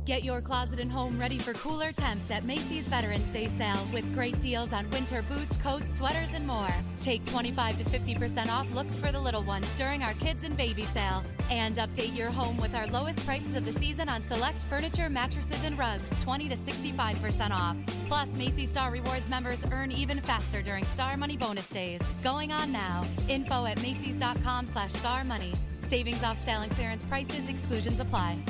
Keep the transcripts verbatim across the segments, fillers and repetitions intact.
Get your closet and home ready for cooler temps at Macy's Veterans Day sale with great deals on winter boots, coats, sweaters, and more. Take twenty-five to fifty percent off looks for the little ones during our kids and baby sale. And update your home with our lowest prices of the season on select furniture, mattresses, and rugs, twenty to sixty-five percent off. Plus, Macy's Star Rewards members earn even faster during Star Money bonus days. Going on now. Info at Macys.com slash Star Money. Savings off sale and clearance prices. Exclusions apply.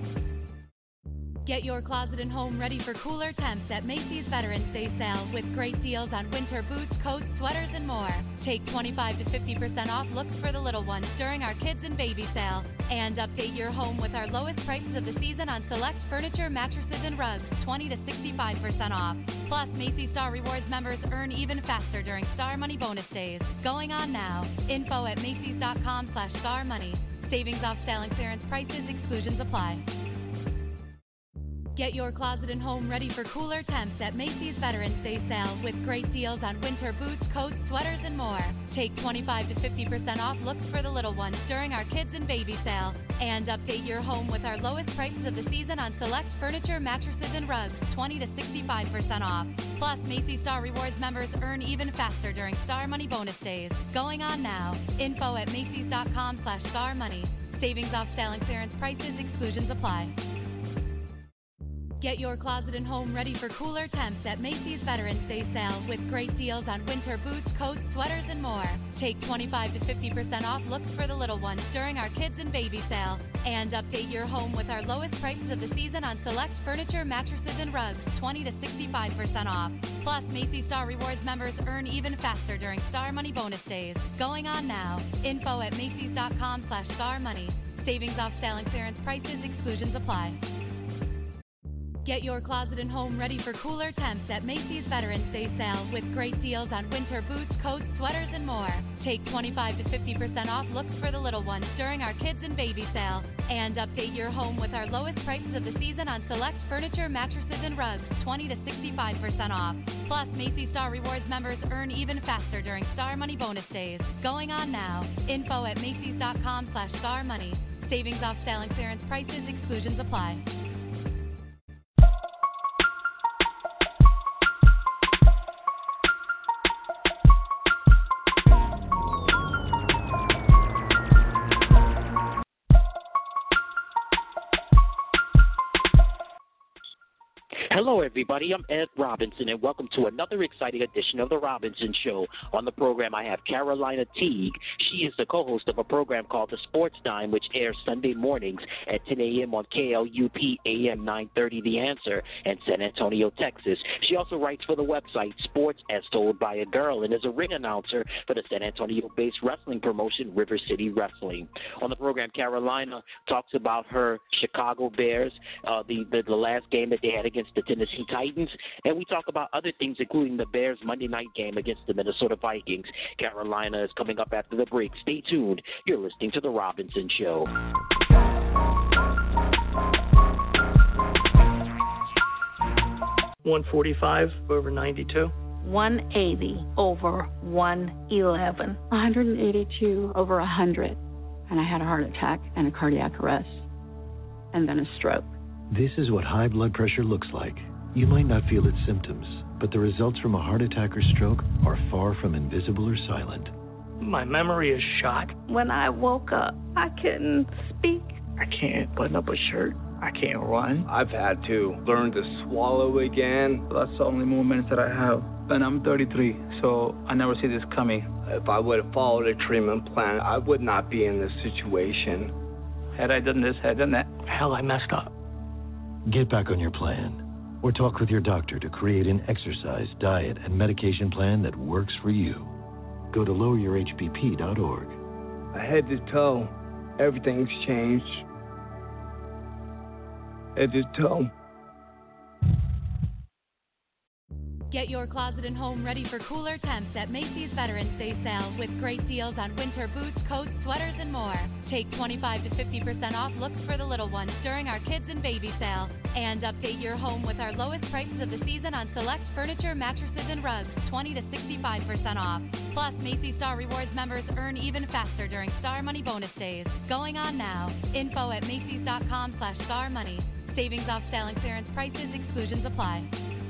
Get your closet and home ready for cooler temps at Macy's Veterans Day sale with great deals on winter boots, coats, sweaters, and more. Take twenty-five to fifty percent off looks for the little ones during our kids and baby sale. And update your home with our lowest prices of the season on select furniture, mattresses, and rugs, twenty to sixty-five percent off. Plus, Macy's Star Rewards members earn even faster during Star Money bonus days. Going on now. Info at Macys.com slash Star Money. Savings off sale and clearance prices. Exclusions apply. Get your closet and home ready for cooler temps at Macy's Veterans Day sale with great deals on winter boots, coats, sweaters, and more. Take twenty-five to fifty percent off looks for the little ones during our kids and baby sale. And update your home with our lowest prices of the season on select furniture, mattresses, and rugs, twenty to sixty-five percent off. Plus, Macy's Star Rewards members earn even faster during Star Money bonus days. Going on now. Info at Macys.com slash Star Money. Savings off sale and clearance prices. Exclusions apply. Get your closet and home ready for cooler temps at Macy's Veterans Day sale with great deals on winter boots, coats, sweaters, and more. Take twenty-five to fifty percent off looks for the little ones during our kids and baby sale. And update your home with our lowest prices of the season on select furniture, mattresses, and rugs, twenty to sixty-five percent off. Plus, Macy's Star Rewards members earn even faster during Star Money bonus days. Going on now. Info at Macys.com slash Star Money. Savings off sale and clearance prices. Exclusions apply. Get your closet and home ready for cooler temps at Macy's Veterans Day sale with great deals on winter boots, coats, sweaters, and more. Take twenty-five to fifty percent off looks for the little ones during our kids and baby sale. And update your home with our lowest prices of the season on select furniture, mattresses, and rugs, twenty to sixty-five percent off. Plus, Macy's Star Rewards members earn even faster during Star Money bonus days. Going on now. Info at Macys.com slash Star Money. Savings off sale and clearance prices. Exclusions apply. Hello, everybody. I'm Ed Robinson, and welcome to another exciting edition of The Robinson Show. On the program, I have Carolina Teague. She is the co-host of a program called The Sports Dime, which airs Sunday mornings at ten a.m. on K L U P A M nine thirty The Answer in San Antonio, Texas. She also writes for the website Sports as Told by a Girl and is a ring announcer for the San Antonio-based wrestling promotion River City Wrestling. On the program, Carolina talks about her Chicago Bears, uh, the, the, the last game that they had against the Tennessee Titans, and we talk about other things, including the Bears' Monday night game against the Minnesota Vikings. Carolina is coming up after the break. Stay tuned. You're listening to The Robinson Show. one forty-five over ninety-two. one eighty over one eleven. one eighty-two over one hundred. And I had a heart attack and a cardiac arrest. And then a stroke. This is what high blood pressure looks like. You might not feel its symptoms, but the results from a heart attack or stroke are far from invisible or silent. My memory is shot. When I woke up, I couldn't speak. I can't button up a shirt. I can't run. I've had to learn to swallow again. That's the only moments that I have. And I'm thirty-three, so I never see this coming. If I would have followed a treatment plan, I would not be in this situation. Had I done this, had I done that, Hell, I messed up. Get back on your plan, or talk with your doctor to create an exercise, diet, and medication plan that works for you. Go to lower your H B P dot org. Head to toe, everything's changed. Head to toe. Get your closet and home ready for cooler temps at Macy's Veterans Day sale with great deals on winter boots, coats, sweaters, and more. Take twenty-five to fifty percent off looks for the little ones during our kids and baby sale. And update your home with our lowest prices of the season on select furniture, mattresses, and rugs, twenty to sixty-five percent off. Plus, Macy's Star Rewards members earn even faster during Star Money bonus days. Going on now. Info at Macys.com slash Star Money. Savings off sale and clearance prices. Exclusions apply.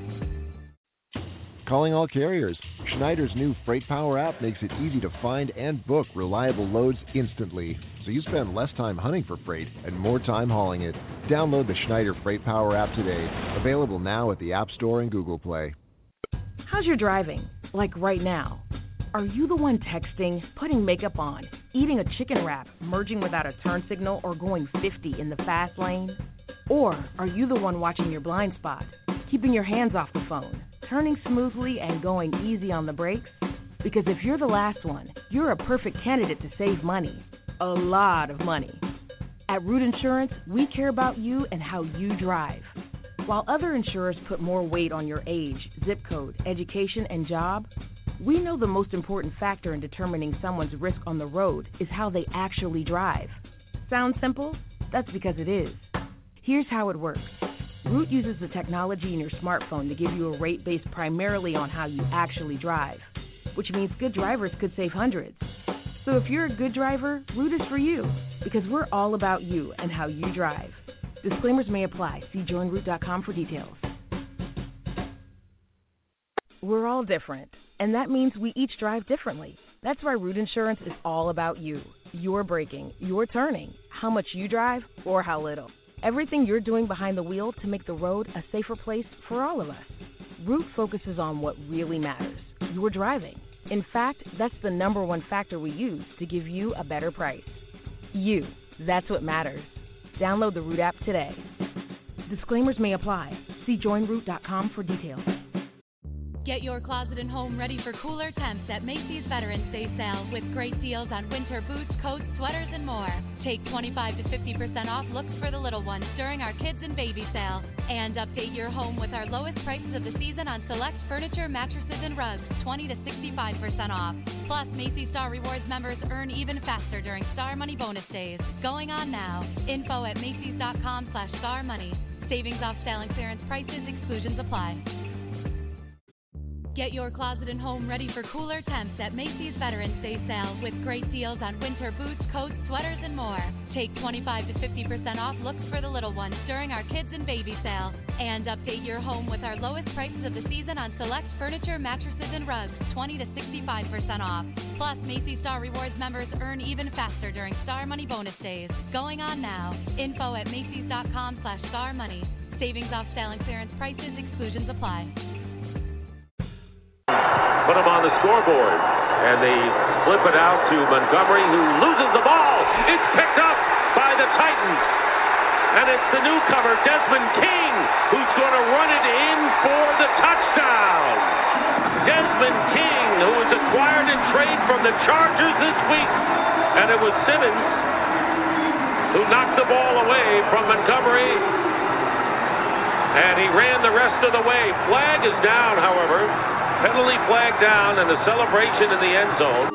Calling all carriers. Schneider's new Freight Power app makes it easy to find and book reliable loads instantly, so you spend less time hunting for freight and more time hauling it. Download the Schneider Freight Power app today. Available now at the App Store and Google Play. How's your driving? Like right now? Are you the one texting, putting makeup on, eating a chicken wrap, merging without a turn signal, or going fifty in the fast lane? Or are you the one watching your blind spot, keeping your hands off the phone, turning smoothly and going easy on the brakes? Because if you're the last one, you're a perfect candidate to save money. A lot of money. At Root Insurance, we care about you and how you drive. While other insurers put more weight on your age, zip code, education, and job, we know the most important factor in determining someone's risk on the road is how they actually drive. Sounds simple? That's because it is. Here's how it works. Root uses the technology in your smartphone to give you a rate based primarily on how you actually drive, which means good drivers could save hundreds. So if you're a good driver, Root is for you, because we're all about you and how you drive. Disclaimers may apply. See join root dot com for details. We're all different, and that means we each drive differently. That's why Root Insurance is all about you, your braking, your turning, how much you drive, or how little. Everything you're doing behind the wheel to make the road a safer place for all of us. Root focuses on what really matters, your driving. In fact, that's the number one factor we use to give you a better price. You, that's what matters. Download the Root app today. Disclaimers may apply. See join root dot com for details. Get your closet and home ready for cooler temps at Macy's Veterans Day sale with great deals on winter boots, coats, sweaters, and more. Take twenty-five to fifty percent off looks for the little ones during our kids and baby sale. And update your home with our lowest prices of the season on select furniture, mattresses, and rugs, twenty to sixty-five percent off. Plus, Macy's Star Rewards members earn even faster during Star Money bonus days. Going on now. Info at Macys dot com slash Star Money. Savings off sale and clearance prices. Exclusions apply. Get your closet and home ready for cooler temps at Macy's Veterans Day sale with great deals on winter boots, coats, sweaters, and more. Take twenty-five to fifty percent off looks for the little ones during our kids and baby sale. And update your home with our lowest prices of the season on select furniture, mattresses, and rugs, twenty to sixty-five percent off. Plus, Macy's Star Rewards members earn even faster during Star Money bonus days. Going on now. Info at Macys dot com slash Star Money. Savings off sale and clearance prices. Exclusions apply. Put him on the scoreboard, and they flip it out to Montgomery, who loses the ball. It's picked up by the Titans, and it's the newcomer, Desmond King, who's going to run it in for the touchdown. Desmond King, who was acquired in trade from the Chargers this week, and it was Simmons who knocked the ball away from Montgomery, and he ran the rest of the way. Flag is down, however. Penalty flag down and a celebration in the end zone.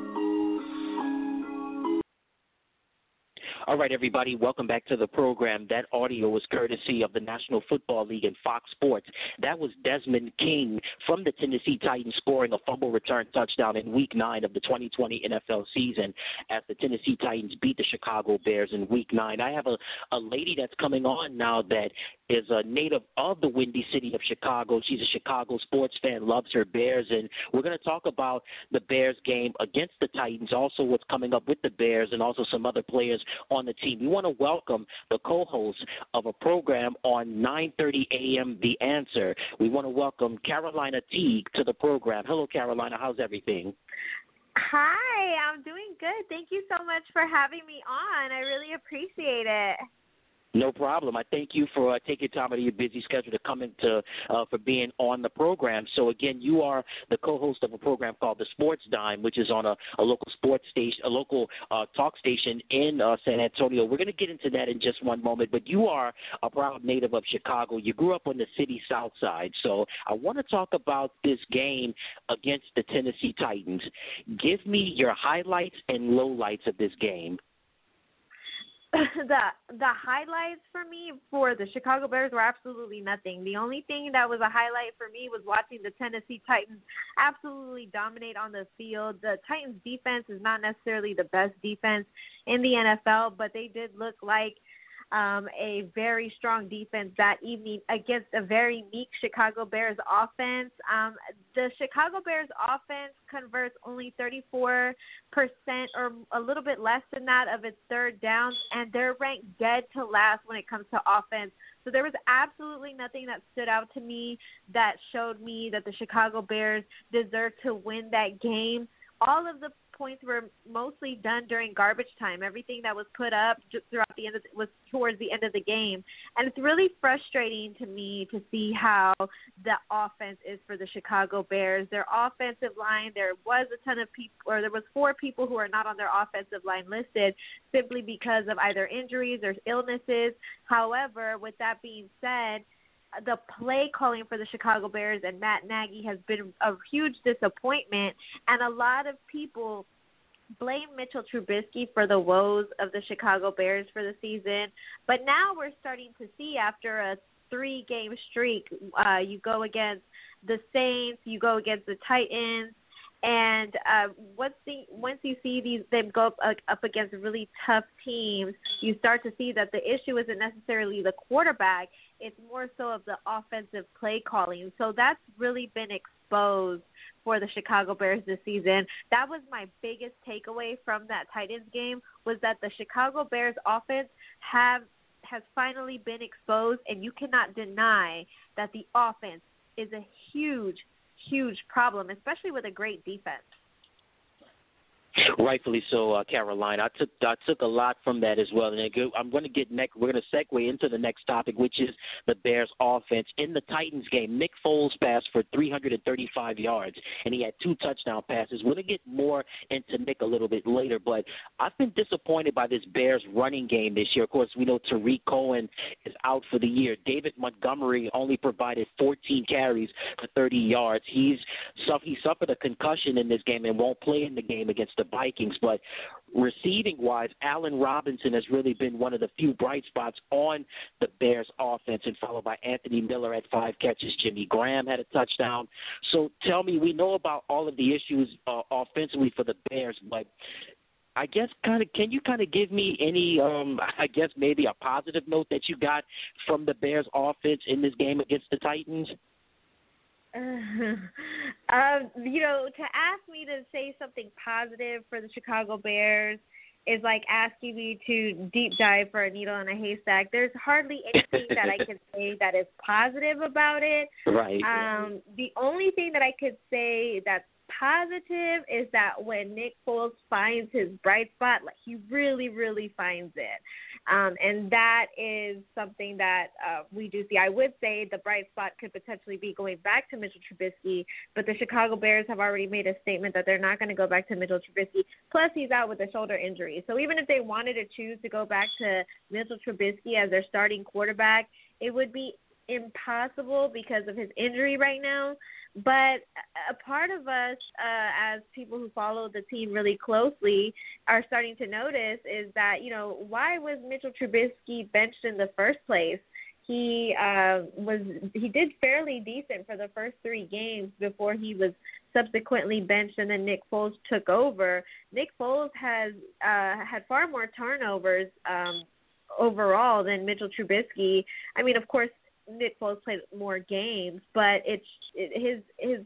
All right, everybody, welcome back to the program. That audio was courtesy of the National Football League and Fox Sports. That was Desmond King from the Tennessee Titans scoring a fumble return touchdown in Week nine of the twenty twenty N F L season as the Tennessee Titans beat the Chicago Bears in Week nine. I have a, a lady that's coming on now that is a native of the Windy City of Chicago. She's a Chicago sports fan, loves her Bears, and we're going to talk about the Bears game against the Titans, also what's coming up with the Bears, and also some other players on the team. We want to welcome the co-host of a program on nine thirty a.m., The Answer. We want to welcome Carolina Teague to the program. Hello, Carolina. How's everything? Hi, I'm doing good. Thank you so much for having me on. I really appreciate it. No problem. I thank you for uh, taking time out of your busy schedule to come into uh, for being on the program. So again, you are the co-host of a program called The Sports Dime, which is on a, a local sports station, a local uh, talk station in uh, San Antonio. We're going to get into that in just one moment. But you are a proud native of Chicago. You grew up on the city south side. So I want to talk about this game against the Tennessee Titans. Give me your highlights and lowlights of this game. the the highlights for me for the Chicago Bears were absolutely nothing. The only thing that was a highlight for me was watching the Tennessee Titans absolutely dominate on the field. The Titans defense is not necessarily the best defense in the N F L, but they did look like um, a very strong defense that evening against a very meek Chicago Bears offense. Um, the Chicago Bears offense converts only thirty-four percent or a little bit less than that of its third downs, and they're ranked dead to last when it comes to offense. So there was absolutely nothing that stood out to me that showed me that the Chicago Bears deserved to win that game. All of the points were mostly done during garbage time. Everything that was put up just throughout the end of the, was towards the end of the game. And it's really frustrating to me to see how the offense is for the Chicago Bears. Their offensive line, there was a ton of people, or there was four people who are not on their offensive line listed simply because of either injuries or illnesses. However, with that being said, the play calling for the Chicago Bears and Matt Nagy has been a huge disappointment, and a lot of people blame Mitchell Trubisky for the woes of the Chicago Bears for the season. But now we're starting to see, after a three-game streak, uh, you go against the Saints, you go against the Titans, and uh, once the once you see these them go up, uh, up against really tough teams, you start to see that the issue isn't necessarily the quarterback; it's more so of the offensive play calling. So that's really been exposed for the Chicago Bears this season. That was my biggest takeaway from that Titans game, was that the Chicago Bears offense have has finally been exposed, and you cannot deny that the offense is a huge huge problem, especially with a great defense. Rightfully so, uh, Carolina. I took I took a lot from that as well. And I'm going to get next. We're going to segue into the next topic, which is the Bears' offense. In the Titans game, Nick Foles passed for three hundred thirty-five yards, and he had two touchdown passes. We're going to get more into Nick a little bit later, but I've been disappointed by this Bears running game this year. Of course, we know Tariq Cohen is out for the year. David Montgomery only provided fourteen carries for thirty yards. He's he suffered a concussion in this game and won't play in the game against the Vikings, but receiving-wise, Allen Robinson has really been one of the few bright spots on the Bears' offense, and followed by Anthony Miller at five catches. Jimmy Graham had a touchdown. So tell me, we know about all of the issues uh, offensively for the Bears, but I guess kind of can you kind of give me any, um, I guess maybe a positive note that you got from the Bears' offense in this game against the Titans? Uh, uh, you know, to ask me to say something positive for the Chicago Bears is like asking me to deep dive for a needle in a haystack. There's hardly anything that I can say that is positive about it. Right. Um, the only thing that I could say that's positive is that when Nick Foles finds his bright spot, like he really, really finds it. Um, and that is something that uh, we do see. I would say the bright spot could potentially be going back to Mitchell Trubisky, but the Chicago Bears have already made a statement that they're not going to go back to Mitchell Trubisky. Plus, he's out with a shoulder injury. So even if they wanted to choose to go back to Mitchell Trubisky as their starting quarterback, it would be impossible because of his injury right now. But a part of us, uh, as people who follow the team really closely, are starting to notice is that, you know, why was Mitchell Trubisky benched in the first place? He uh, was he did fairly decent for the first three games before he was subsequently benched, and then Nick Foles took over. Nick Foles has uh, had far more turnovers um, overall than Mitchell Trubisky. I mean, of course, Nick Foles played more games, but it's it, his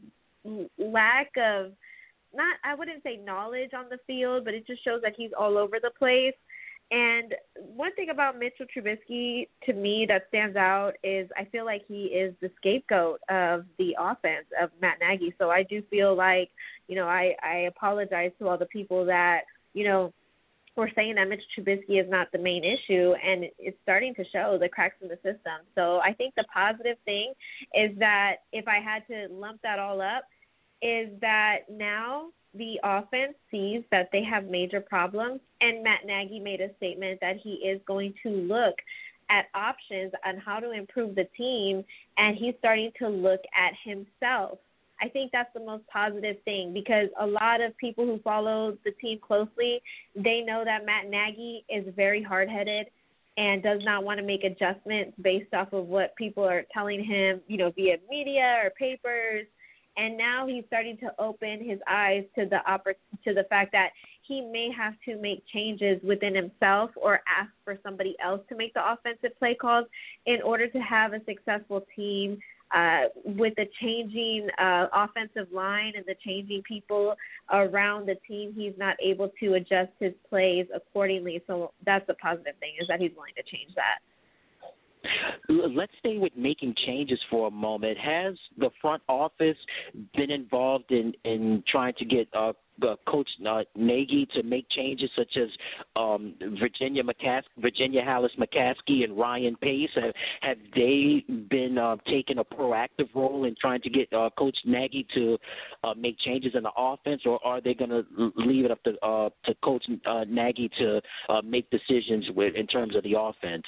his lack of, not I wouldn't say knowledge on the field, but it just shows that he's all over the place. And one thing about Mitchell Trubisky to me that stands out is I feel like he is the scapegoat of the offense of Matt Nagy. So I do feel like, you know, I, I apologize to all the people that, you know, we're saying that Mitch Trubisky is not the main issue, and it's starting to show the cracks in the system. So I think the positive thing is that if I had to lump that all up, is that now the offense sees that they have major problems, and Matt Nagy made a statement that he is going to look at options on how to improve the team, and he's starting to look at himself. I think that's the most positive thing, because a lot of people who follow the team closely, they know that Matt Nagy is very hard-headed and does not want to make adjustments based off of what people are telling him, you know, via media or papers. And now he's starting to open his eyes to the oppor- to the fact that he may have to make changes within himself or ask for somebody else to make the offensive play calls in order to have a successful team. Uh, with the changing uh, offensive line and the changing people around the team, he's not able to adjust his plays accordingly. So that's a positive thing, is that he's willing to change that. Let's stay with making changes for a moment. Has the front office been involved in, in trying to get uh, uh, Coach uh, Nagy to make changes, such as um, Virginia McCas- Virginia Hallis McCaskey and Ryan Pace? Have, have they been uh, taking a proactive role in trying to get uh, Coach Nagy to uh, make changes in the offense, or are they going to leave it up to uh, to Coach uh, Nagy to uh, make decisions with in terms of the offense?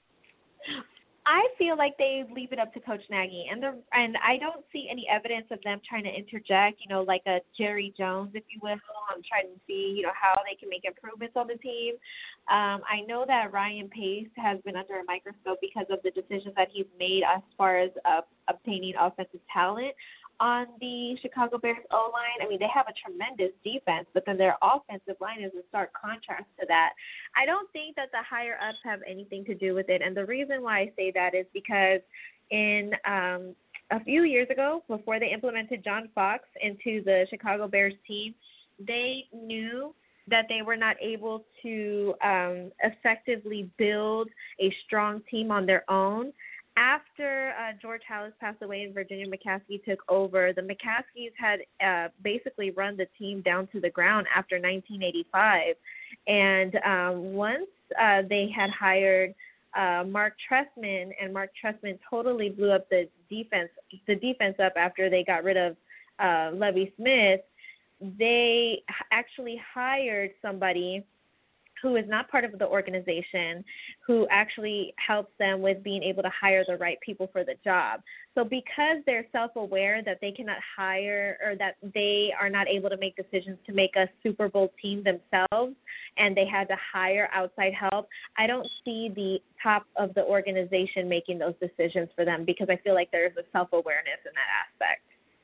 I feel like they leave it up to Coach Nagy, and the and I don't see any evidence of them trying to interject, you know, like a Jerry Jones, if you will. I'm trying to see, you know, how they can make improvements on the team. Um, I know that Ryan Pace has been under a microscope because of the decisions that he's made as far as uh, obtaining offensive talent on the Chicago Bears O-line. I mean, they have a tremendous defense, but then their offensive line is a stark contrast to that. I don't think that the higher-ups have anything to do with it, and the reason why I say that is because in um, a few years ago, before they implemented John Fox into the Chicago Bears team, they knew that they were not able to um, effectively build a strong team on their own. After uh, George Hallis passed away and Virginia McCaskey took over, the McCaskeys had uh, basically run the team down to the ground after nineteen eighty-five. And um, once uh, they had hired uh, Mark Trestman, and Mark Trestman totally blew up the defense, the defense up after they got rid of uh, Lovie Smith, they actually hired somebody who is not part of the organization, who actually helps them with being able to hire the right people for the job. So because they're self-aware that they cannot hire, or that they are not able to make decisions to make a Super Bowl team themselves, and they had to hire outside help, I don't see the top of the organization making those decisions for them, because I feel like there's a self-awareness in that aspect.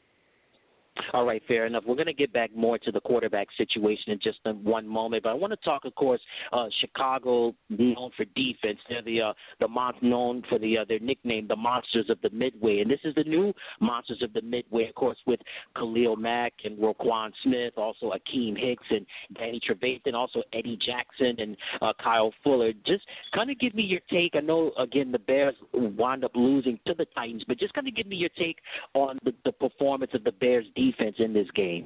All right, fair enough. We're going to get back more to the quarterback situation in just one moment, but I want to talk, of course, uh, Chicago, known for defense. They're the uh, the mon- known for the uh, their nickname, the Monsters of the Midway, and this is the new Monsters of the Midway, of course, with Khalil Mack and Roquan Smith, also Akeem Hicks and Danny Trevathan, also Eddie Jackson and uh, Kyle Fuller. Just kind of give me your take. I know, again, the Bears wound up losing to the Titans, but just kind of give me your take on the, the performance of the Bears defense defense in this game.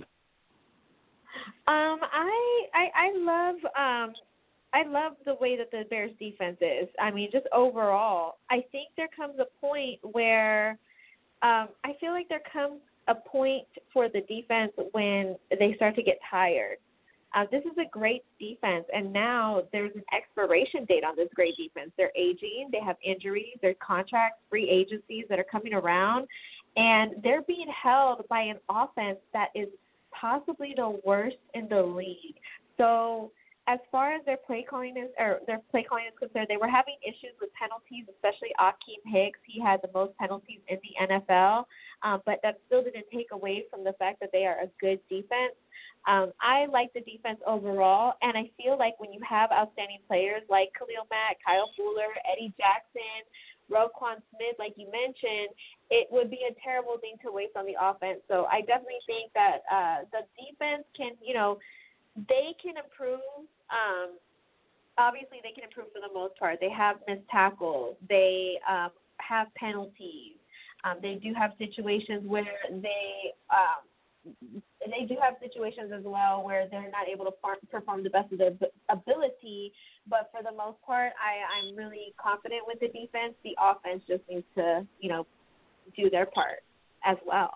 Um, I, I I love um I love the way that the Bears defense is. I mean, just overall, I think there comes a point where um, I feel like there comes a point for the defense when they start to get tired. Uh, this is a great defense, and now there's an expiration date on this great defense. They're aging, they have injuries, there's contracts, free agencies that are coming around, and they're being held by an offense that is possibly the worst in the league. So as far as their play calling is, or their play calling is concerned, they were having issues with penalties, especially Akeem Hicks. He had the most penalties in the N F L, um, but that still didn't take away from the fact that they are a good defense. Um, I like the defense overall, and I feel like when you have outstanding players like Khalil Mack, Kyle Fuller, Eddie Jackson, Roquan Smith, like you mentioned, it would be a terrible thing to waste on the offense. So I definitely think that uh, the defense can, you know, they can improve. Um, obviously, they can improve for the most part. They have missed tackles. They um, have penalties. Um, they do have situations where they um, they do have situations as well where they're not able to farm, perform the best of their ability. But for the most part, I, I'm really confident with the defense. The offense just needs to, you know, do their part as well.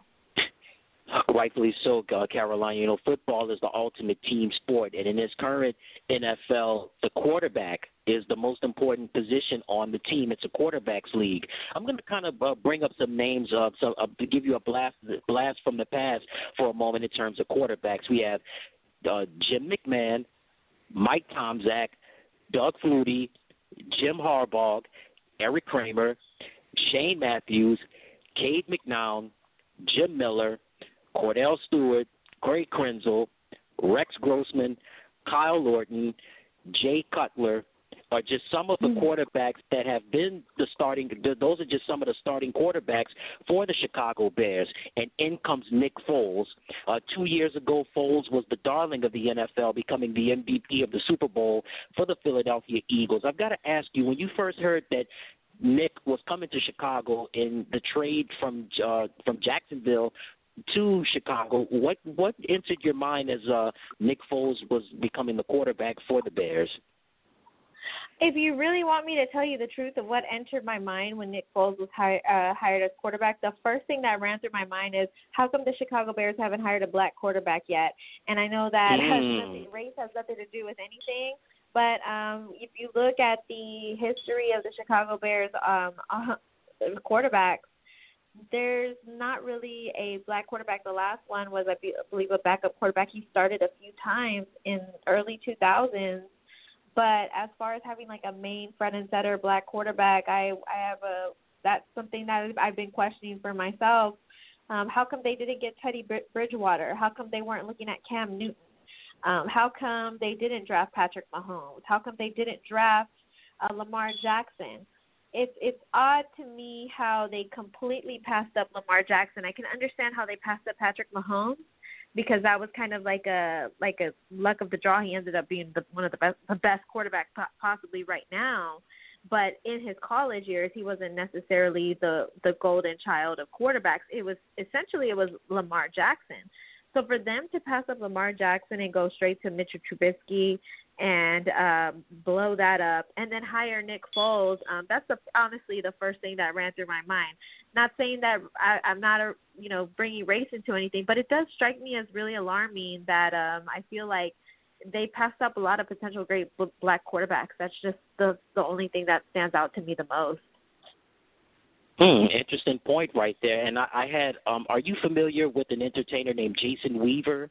Rightfully so, uh, Caroline. You know, football is the ultimate team sport, and in this current N F L, the quarterback is the most important position on the team. It's a quarterback's league. I'm going to kind of uh, bring up some names uh, so, uh, to give you a blast blast from the past for a moment in terms of quarterbacks. We have uh, Jim McMahon, Mike Tomczak, Doug Flutie, Jim Harbaugh, Eric Kramer, Shane Matthews, Cade McNown, Jim Miller, Cordell Stewart, Craig Krenzel, Rex Grossman, Kyle Lorton, Jay Cutler are just some of the mm-hmm. quarterbacks that have been the starting – those are just some of the starting quarterbacks for the Chicago Bears. And in comes Nick Foles. Uh, two years ago, Foles was the darling of the N F L, becoming the M V P of the Super Bowl for the Philadelphia Eagles. I've got to ask you, when you first heard that Nick was coming to Chicago in the trade from uh, from Jacksonville to Chicago, what what entered your mind as uh, Nick Foles was becoming the quarterback for the Bears? If you really want me to tell you the truth of what entered my mind when Nick Foles was hi- uh, hired as quarterback, the first thing that ran through my mind is, how come the Chicago Bears haven't hired a black quarterback yet? And I know that mm. has nothing, race has nothing to do with anything, but um, if you look at the history of the Chicago Bears um, uh, quarterbacks, there's not really a black quarterback. The last one was, I believe, a backup quarterback. He started a few times in early two thousands. But as far as having like a main front and center black quarterback, I I have a that's something that I've been questioning for myself. Um, how come they didn't get Teddy Bridgewater? How come they weren't looking at Cam Newton? Um, how come they didn't draft Patrick Mahomes? How come they didn't draft uh, Lamar Jackson? It's it's odd to me how they completely passed up Lamar Jackson. I can understand how they passed up Patrick Mahomes, because that was kind of like a like a luck of the draw. He ended up being the, one of the best the best quarterbacks possibly right now. But in his college years, he wasn't necessarily the the golden child of quarterbacks. It was essentially it was Lamar Jackson. So for them to pass up Lamar Jackson and go straight to Mitchell Trubisky and um, blow that up, and then hire Nick Foles, um, that's the, honestly the first thing that ran through my mind. Not saying that I, I'm not, a, you know, bringing race into anything, but it does strike me as really alarming that um, I feel like they passed up a lot of potential great black quarterbacks. That's just the the only thing that stands out to me the most. Hmm, interesting point right there. And I, I had, um, are you familiar with an entertainer named Jason Weaver?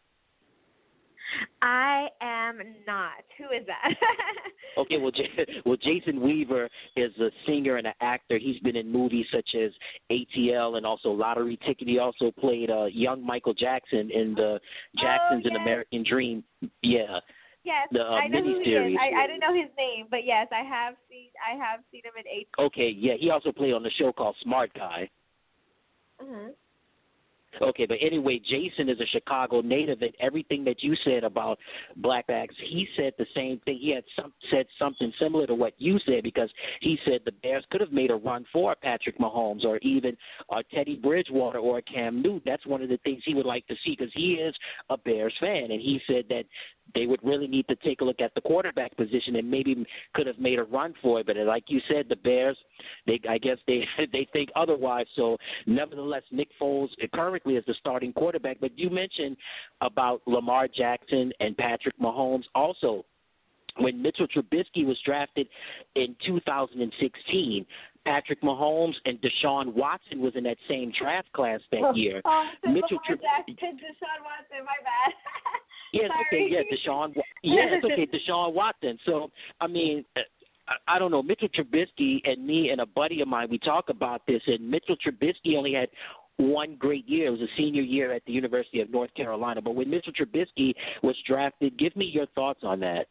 I am not. Who is that? Okay, well, J- well, Jason Weaver is a singer and an actor. He's been in movies such as A T L and also Lottery Ticket. He also played uh, young Michael Jackson in the Jacksons oh, yes. and American Dream. Yeah. Yes, the, uh, I know who he miniseries. is. I, I didn't know his name, but yes, I have seen. I have seen him in A T L. Okay, yeah, he also played on the show called Smart Guy. Uh-huh. Okay, but anyway, Jason is a Chicago native, and everything that you said about blackbacks, he said the same thing. He had some, said something similar to what you said, because he said the Bears could have made a run for Patrick Mahomes or even uh, Teddy Bridgewater or Cam Newton. That's one of the things he would like to see, because he is a Bears fan, and he said that they would really need to take a look at the quarterback position and maybe could have made a run for it. But like you said, the Bears, they I guess they they think otherwise. So nevertheless, Nick Foles currently is the starting quarterback. But you mentioned about Lamar Jackson and Patrick Mahomes. Also, when Mitchell Trubisky was drafted in two thousand sixteen, Patrick Mahomes and Deshaun Watson was in that same draft class that oh, year. Oh, Mitchell Lamar Jackson, Deshaun Watson, my bad. Yes, okay, yeah, Deshaun. Yeah, it's okay, Deshaun Watson. So, I mean, I, I don't know. Mitchell Trubisky and me and a buddy of mine, we talk about this, and Mitchell Trubisky only had one great year. It was a senior year at the University of North Carolina. But when Mitchell Trubisky was drafted, give me your thoughts on that.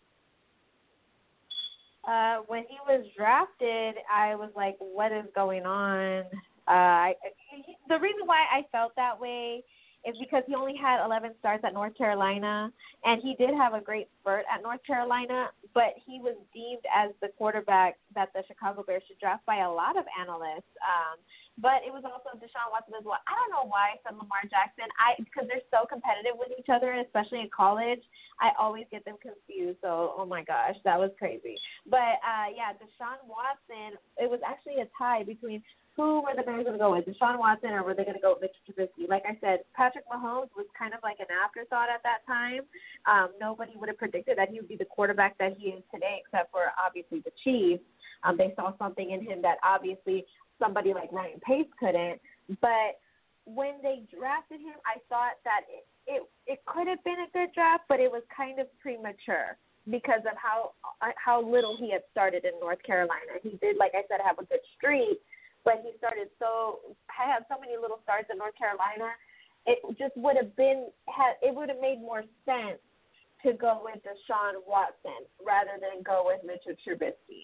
Uh, when he was drafted, I was like, what is going on? Uh, I, the reason why I felt that way is because he only had eleven starts at North Carolina, and he did have a great spurt at North Carolina, but he was deemed as the quarterback that the Chicago Bears should draft by a lot of analysts. Um, but it was also Deshaun Watson as well. I don't know why I said Lamar Jackson. I because they're so competitive with each other, especially in college. I always get them confused. So, oh my gosh, that was crazy. But uh, yeah, Deshaun Watson. It was actually a tie between who were the Bears going to go with, Deshaun Watson, or were they going to go with Mitchell Trubisky? Like I said, Patrick Mahomes was kind of like an afterthought at that time. Um, nobody would have predicted that he would be the quarterback that he is today, except for obviously the Chiefs. Um, they saw something in him that obviously somebody like Ryan Pace couldn't. But when they drafted him, I thought that it, it, it could have been a good draft, but it was kind of premature because of how how little he had started in North Carolina. He did, like I said, have a good streak, but he started so had so many little starts in North Carolina. It just would have been had it would have made more sense to go with Deshaun Watson rather than go with Mitchell Trubisky.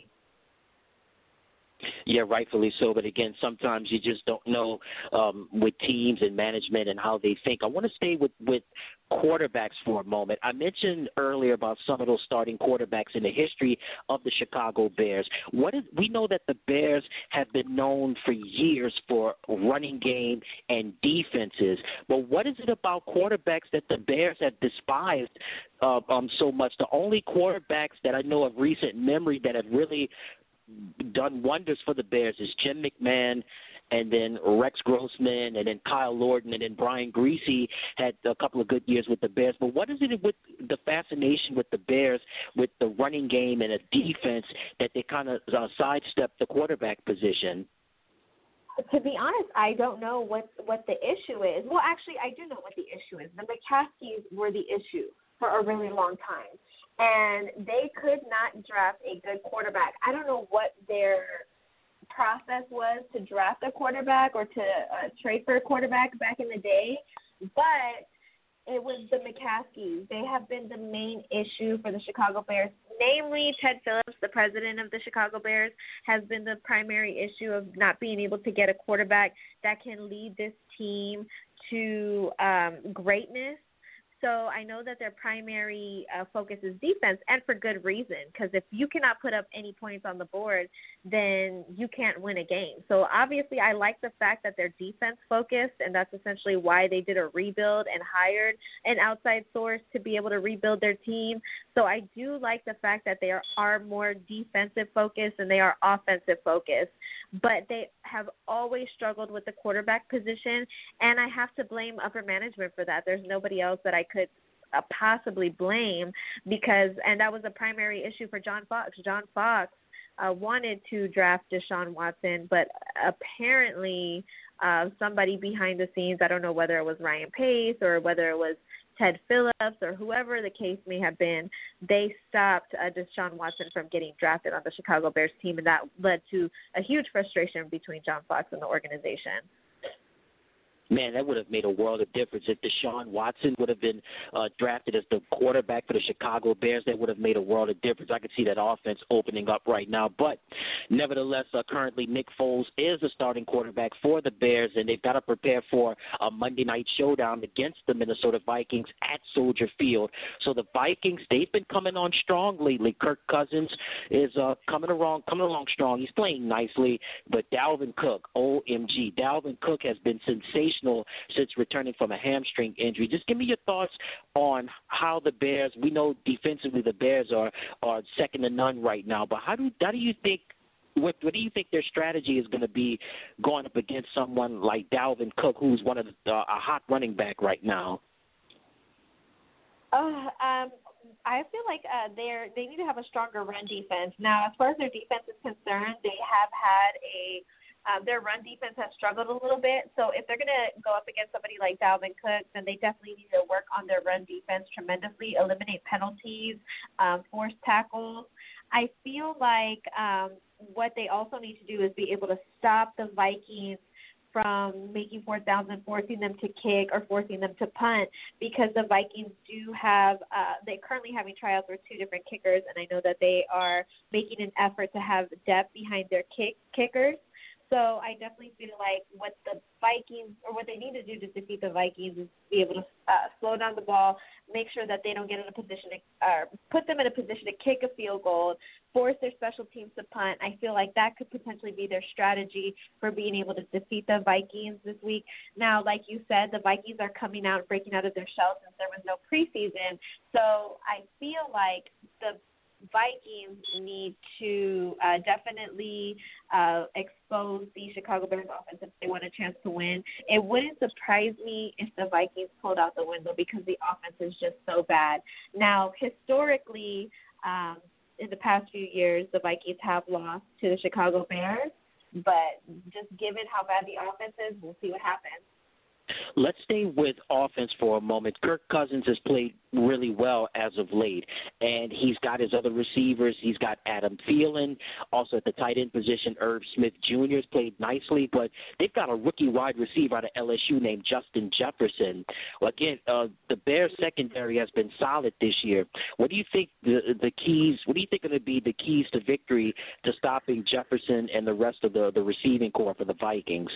Yeah, rightfully so. But again, sometimes you just don't know um, with teams and management and how they think. I want to stay with, with quarterbacks for a moment. I mentioned earlier about some of those starting quarterbacks in the history of the Chicago Bears. What is, we know that the Bears have been known for years for running game and defenses. But what is it about quarterbacks that the Bears have despised uh, um, so much? The only quarterbacks that I know of recent memory that have really done wonders for the Bears is Jim McMahon, and then Rex Grossman, and then Kyle Lorton, and then Brian Griese had a couple of good years with the Bears. But what is it with the fascination with the Bears, with the running game and a defense, that they kind of uh, sidestep the quarterback position? To be honest, I don't know what, what the issue is. Well, actually, I do know what the issue is. The McCaskies were the issue for a really long time. And they could not draft a good quarterback. I don't know what their process was to draft a quarterback or to uh, trade for a quarterback back in the day, but it was the McCaskies. They have been the main issue for the Chicago Bears. Namely, Ted Phillips, the president of the Chicago Bears, has been the primary issue of not being able to get a quarterback that can lead this team to um, greatness. So I know that their primary uh, focus is defense, and for good reason, because if you cannot put up any points on the board, then you can't win a game. So obviously I like the fact that they're defense focused, and that's essentially why they did a rebuild and hired an outside source to be able to rebuild their team. So I do like the fact that they are, are more defensive focused and they are offensive focused. But they have always struggled with the quarterback position, and I have to blame upper management for that. There's nobody else that I could uh, possibly blame because, and that was a primary issue for John Fox. John Fox uh, wanted to draft Deshaun Watson, but apparently uh, somebody behind the scenes, I don't know whether it was Ryan Pace or whether it was Ted Phillips or whoever the case may have been, they stopped uh, Deshaun Watson from getting drafted on the Chicago Bears team, and that led to a huge frustration between John Fox and the organization. Man, that would have made a world of difference. If Deshaun Watson would have been uh, drafted as the quarterback for the Chicago Bears, that would have made a world of difference. I could see that offense opening up right now. But nevertheless, uh, currently Nick Foles is the starting quarterback for the Bears, and they've got to prepare for a Monday night showdown against the Minnesota Vikings at Soldier Field. So the Vikings, they've been coming on strong lately. Kirk Cousins is uh, coming along, coming along strong. He's playing nicely. But Dalvin Cook, O M G, Dalvin Cook has been sensational since returning from a hamstring injury. Just give me your thoughts on how the Bears, we know defensively the Bears are, are second to none right now, but how do, how do you think What, what do you think their strategy is going to be going up against someone like Dalvin Cook, who's one of the, uh, a hot running back right now? Uh, um, I feel like uh, they're they need to have a stronger run defense. Now, as far as their defense is concerned, they have had a um, their run defense has struggled a little bit. So if they're going to go up against somebody like Dalvin Cook, then they definitely need to work on their run defense tremendously, eliminate penalties, um, force tackles. I feel like um, what they also need to do is be able to stop the Vikings from making fourth downs and forcing them to kick or forcing them to punt, because the Vikings do have uh, – they're currently having tryouts for two different kickers, and I know that they are making an effort to have depth behind their kick kickers. So I definitely feel like what the Vikings, or what they need to do to defeat the Vikings, is be able to uh, slow down the ball, make sure that they don't get in a position to, uh, put them in a position to kick a field goal, force their special teams to punt. I feel like that could potentially be their strategy for being able to defeat the Vikings this week. Now, like you said, the Vikings are coming out, breaking out of their shell since there was no preseason. So I feel like the Vikings need to uh, definitely uh, expose the Chicago Bears offense if they want a chance to win. It wouldn't surprise me if the Vikings pulled out the win, though, because the offense is just so bad. Now, historically, um, in the past few years, the Vikings have lost to the Chicago Bears, but just given how bad the offense is, we'll see what happens. Let's stay with offense for a moment. Kirk Cousins has played really well as of late, and he's got his other receivers. He's got Adam Thielen. Also at the tight end position, Irv Smith Junior has played nicely, but they've got a rookie wide receiver out of L S U named Justin Jefferson. Well, again, uh, the Bears secondary has been solid this year. What do you think the the keys? What do you think are going to be the keys to victory to stopping Jefferson and the rest of the the receiving core for the Vikings?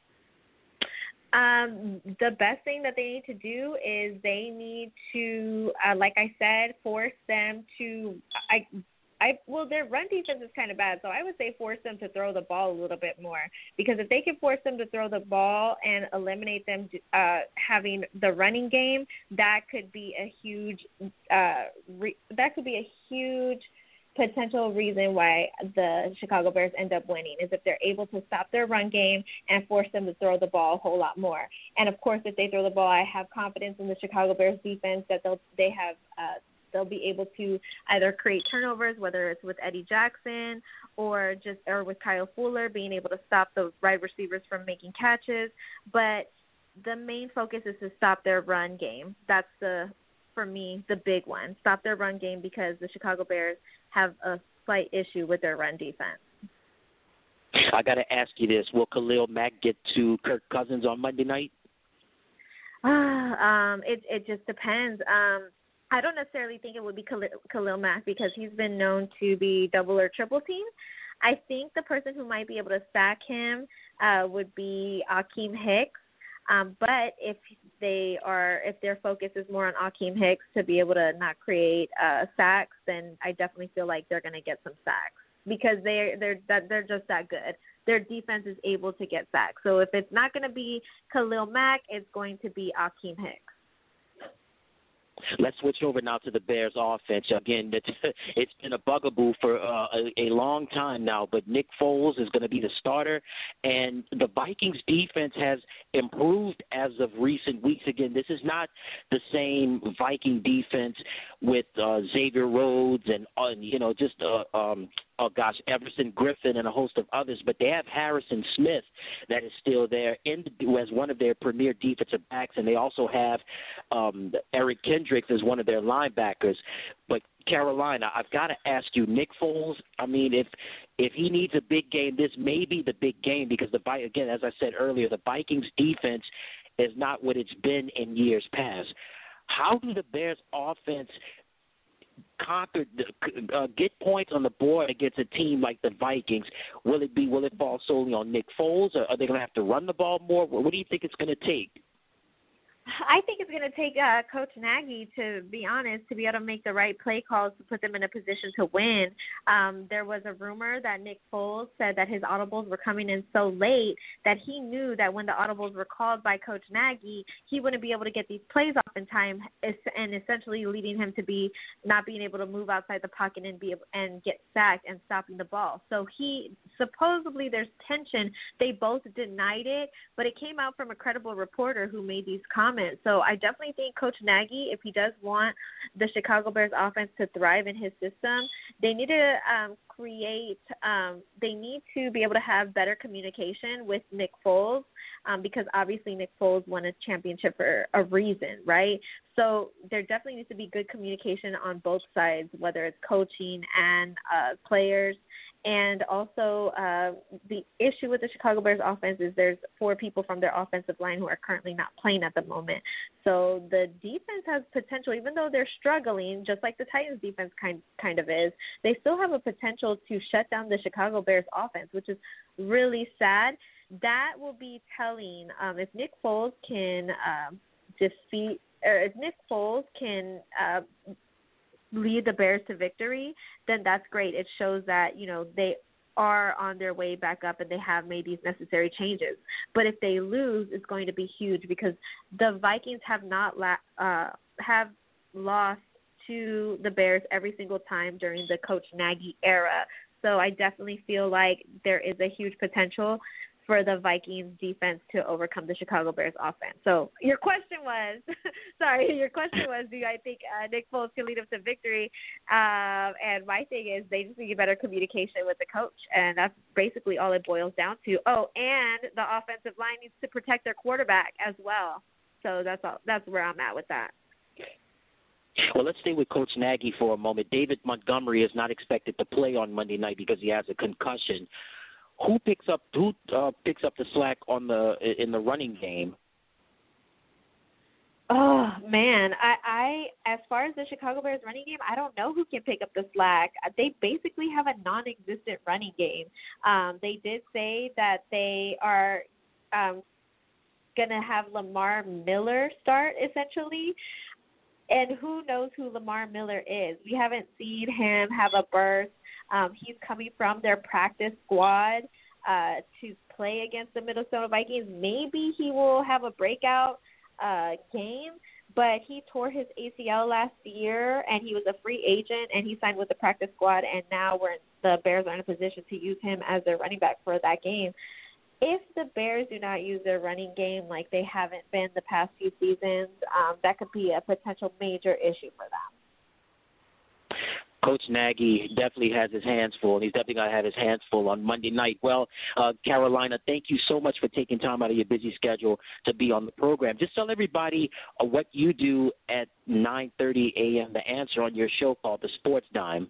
Um, the best thing that they need to do is they need to, uh, like I said, force them to. I, I well, their run defense is kind of bad, so I would say force them to throw the ball a little bit more. Because if they can force them to throw the ball and eliminate them uh, having the running game, that could be a huge. Uh, re- that could be a huge. potential reason why the Chicago Bears end up winning is if they're able to stop their run game and force them to throw the ball a whole lot more. And of course, if they throw the ball, I have confidence in the Chicago Bears defense that they'll they have uh, they'll be able to either create turnovers, whether it's with Eddie Jackson or just or with Kyle Fuller, being able to stop the wide receivers from making catches. But the main focus is to stop their run game. That's the for me, the big one. Stop their run game because the Chicago Bears have a slight issue with their run defense. I got to ask you this. Will Khalil Mack get to Kirk Cousins on Monday night? Uh, um, it, it just depends. Um, I don't necessarily think it would be Khalil, Khalil Mack because he's been known to be double or triple team. I think the person who might be able to sack him uh, would be Akeem Hicks. Um, but if they are, if their focus is more on Akeem Hicks to be able to not create uh, sacks, then I definitely feel like they're going to get some sacks because they're they're that they're just that good. Their defense is able to get sacks. So if it's not going to be Khalil Mack, it's going to be Akeem Hicks. Let's switch over now to the Bears offense. Again, it's, it's been a bugaboo for uh, a, a long time now, but Nick Foles is going to be the starter, and the Vikings defense has improved as of recent weeks. Again, this is not the same Viking defense with uh, Xavier Rhodes and, uh, you know, just, uh, um, oh gosh, Everson Griffin and a host of others, but they have Harrison Smith that is still there in the, as one of their premier defensive backs, and they also have um, Eric Kendricks as one of their linebackers. But Carolina, I've got to ask you, Nick Foles, I mean, if if he needs a big game, this may be the big game because, the again, as I said earlier, the Vikings defense is not what it's been in years past. How do the Bears offense conquer, uh, get points on the board against a team like the Vikings? Will it be, will it fall solely on Nick Foles, or are they going to have to run the ball more? What do you think it's going to take? I think it's going to take uh, Coach Nagy, to be honest, to be able to make the right play calls to put them in a position to win. Um, there was a rumor that Nick Foles said that his audibles were coming in so late that he knew that when the audibles were called by Coach Nagy, he wouldn't be able to get these plays off in time, and essentially leading him to be not being able to move outside the pocket and be able, and get sacked and stopping the ball. So he supposedly there's tension. They both denied it, but it came out from a credible reporter who made these comments. So I definitely think Coach Nagy, if he does want the Chicago Bears offense to thrive in his system, they need to um, create, um, they need to be able to have better communication with Nick Foles um, because obviously Nick Foles won a championship for a reason, right? So there definitely needs to be good communication on both sides, whether it's coaching and uh, players. And also uh, the issue with the Chicago Bears offense is there's four people from their offensive line who are currently not playing at the moment. So the defense has potential, even though they're struggling, just like the Titans defense kind kind of is, they still have a potential to shut down the Chicago Bears offense, which is really sad. That will be telling um, if Nick Foles can uh, defeat, or if Nick Foles can uh, lead the Bears to victory, then that's great. It shows that, you know, they are on their way back up and they have made these necessary changes. But if they lose, it's going to be huge because the Vikings have not la- uh, have lost to the Bears every single time during the Coach Nagy era. So I definitely feel like there is a huge potential for the Vikings defense to overcome the Chicago Bears offense. So your question was, sorry, your question was, do I think uh, Nick Foles can lead them to victory? Um, and my thing is they just need better communication with the coach, and that's basically all it boils down to. Oh, and the offensive line needs to protect their quarterback as well. So that's all. That's where I'm at with that. Well, let's stay with Coach Nagy for a moment. David Montgomery is not expected to play on Monday night because he has a concussion. Who picks up who uh, picks up the slack on the in the running game? Oh man, I, I as far as the Chicago Bears running game, I don't know who can pick up the slack. They basically have a non-existent running game. Um, they did say that they are um, going to have Lamar Miller start essentially. And who knows who Lamar Miller is? We haven't seen him have a burst. Um, he's coming from their practice squad uh, to play against the Minnesota Vikings. Maybe he will have a breakout uh, game, but he tore his A C L last year, and he was a free agent, and he signed with the practice squad, and now we're the Bears are in a position to use him as their running back for that game. If the Bears do not use their running game like they haven't been the past few seasons, um, that could be a potential major issue for them. Coach Nagy definitely has his hands full, and he's definitely going to have his hands full on Monday night. Well, uh, Carolina, thank you so much for taking time out of your busy schedule to be on the program. Just tell everybody uh, what you do at nine thirty a.m., the answer on your show called The Sports Dime.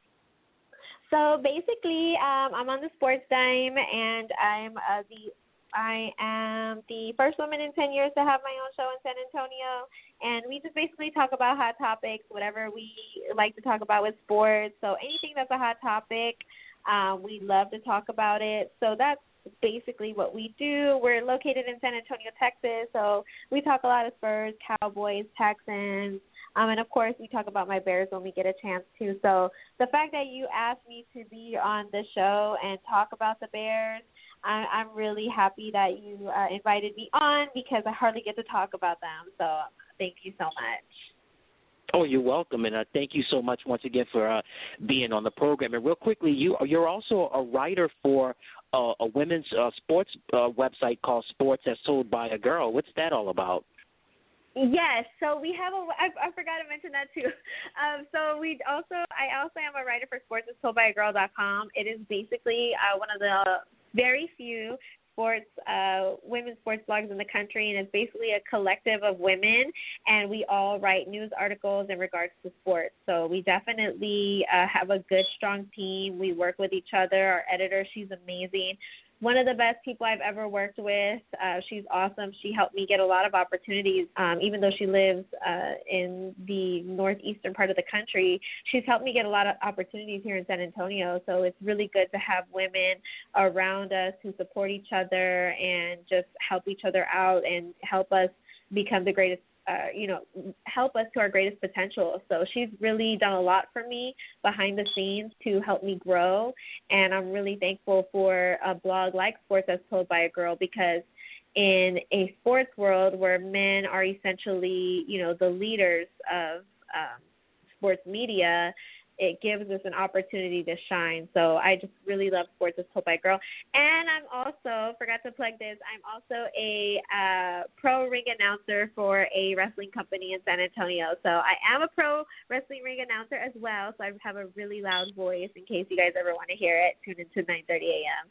So basically, um, I'm on the Sports Dime, and I'm uh, the I am the first woman in ten years to have my own show in San Antonio, and we just basically talk about hot topics, whatever we like to talk about with sports. So anything that's a hot topic, uh, we love to talk about it. So that's basically what we do. We're located in San Antonio, Texas, so we talk a lot of Spurs, Cowboys, Texans. Um, and, of course, we talk about my Bears when we get a chance to. So the fact that you asked me to be on the show and talk about the Bears, I, I'm really happy that you uh, invited me on because I hardly get to talk about them. So thank you so much. Oh, you're welcome, and uh, thank you so much once again for uh, being on the program. And real quickly, you, you're also a writer for uh, a women's uh, sports uh, website called Sports as Told by a Girl. What's that all about? Yes, so we have a. I, I forgot to mention that too. Um, so we also, I also am a writer for sports as told by a girl dot com. It is basically uh, one of the very few sports, uh, women's sports blogs in the country, and it's basically a collective of women, and we all write news articles in regards to sports. So we definitely uh, have a good, strong team. We work with each other. Our editor, she's amazing. One of the best people I've ever worked with. Uh, she's awesome. She helped me get a lot of opportunities, um, even though she lives uh, in the northeastern part of the country. She's helped me get a lot of opportunities here in San Antonio. So it's really good to have women around us who support each other and just help each other out and help us become the greatest, uh, you know, help us to our greatest potential. So she's really done a lot for me behind the scenes to help me grow. And I'm really thankful for a blog like Sports as Told by a Girl, because in a sports world where men are essentially, you know, the leaders of um, sports media, it gives us an opportunity to shine. So I just really love Sports as Told by a Girl. And I'm also, forgot to plug this, I'm also a uh, pro ring announcer for a wrestling company in San Antonio. So I am a pro wrestling ring announcer as well. So I have a really loud voice in case you guys ever want to hear it. Tune into nine thirty a.m.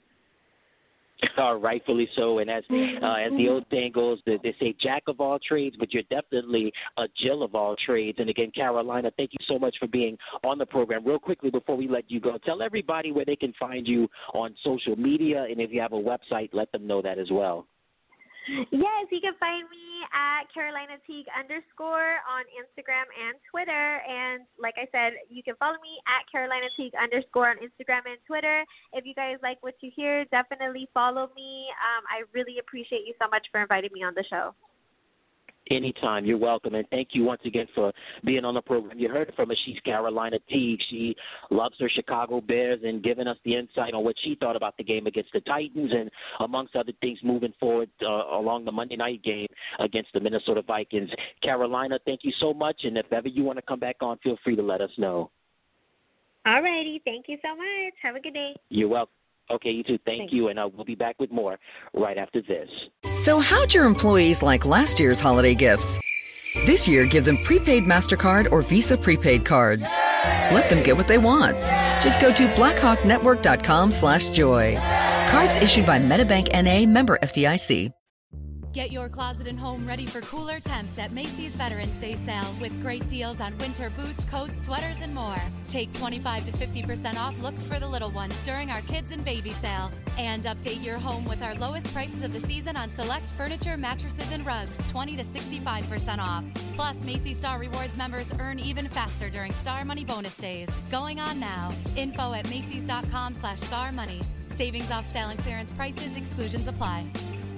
Uh, rightfully so, and as uh, as the old saying goes, they, they say jack of all trades, but you're definitely a Jill of all trades. And again, Carolina, thank you so much for being on the program. Real quickly before we let you go, tell everybody where they can find you on social media, and if you have a website, let them know that as well. Yes, you can find me at Carolina Teague underscore on Instagram and Twitter. And like I said, you can follow me at Carolina Teague underscore on Instagram and Twitter. If you guys like what you hear, definitely follow me. Um, I really appreciate you so much for inviting me on the show. Anytime. You're welcome. And thank you once again for being on the program. You heard from her. She's Carolina Teague. She loves her Chicago Bears and giving us the insight on what she thought about the game against the Titans and, amongst other things, moving forward uh, along the Monday night game against the Minnesota Vikings. Carolina, thank you so much. And if ever you want to come back on, feel free to let us know. All righty. Thank you so much. Have a good day. You're welcome. Okay, you too. Thank, Thank you, and uh, we'll be back with more right after this. So how'd your employees like last year's holiday gifts? This year, give them prepaid MasterCard or Visa prepaid cards. Let them get what they want. Just go to blackhawknetwork.com slash joy. Cards issued by MetaBank N A, member F D I C. Get your closet and home ready for cooler temps at Macy's Veterans Day sale with great deals on winter boots, coats, sweaters, and more. Take twenty-five to fifty percent off looks for the little ones during our kids and baby sale. And update your home with our lowest prices of the season on select furniture, mattresses, and rugs, twenty to sixty-five percent off. Plus, Macy's Star Rewards members earn even faster during Star Money bonus days. Going on now. Info at Macys.com slash Star Money. Savings off sale and clearance prices. Exclusions apply.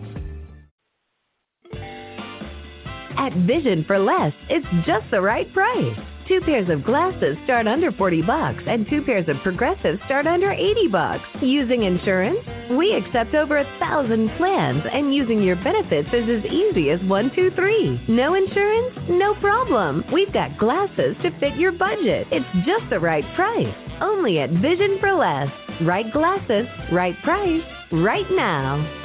At Vision for Less, it's just the right price. Two pairs of glasses start under forty bucks, and two pairs of progressives start under eighty bucks. Using insurance? We accept over a thousand plans, and using your benefits is as easy as one, two, three. No insurance? No problem. We've got glasses to fit your budget. It's just the right price. Only at Vision for Less. Right glasses, right price, right now.